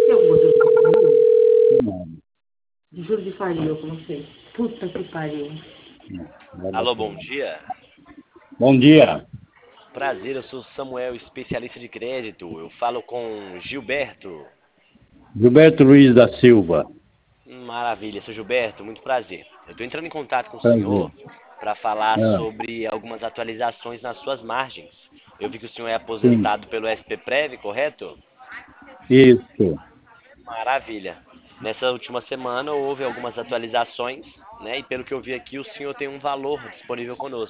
Tem alguma dúvida comigo? Não, Juro de faria com você. Puta que pariu. Alô, bom dia. Bom dia. Prazer, eu sou Samuel, especialista de crédito. Eu falo com Gilberto. Gilberto Luiz da Silva. Maravilha, seu Gilberto, muito prazer. Eu estou entrando em contato com o Prazer. senhor para falar Ah, sobre algumas atualizações nas suas margens. Eu vi que o senhor é sim, aposentado pelo SPPrev, correto? isso. Maravilha. Nessa última semana houve algumas atualizações, né? E pelo que eu vi aqui, o senhor tem um valor disponível conosco.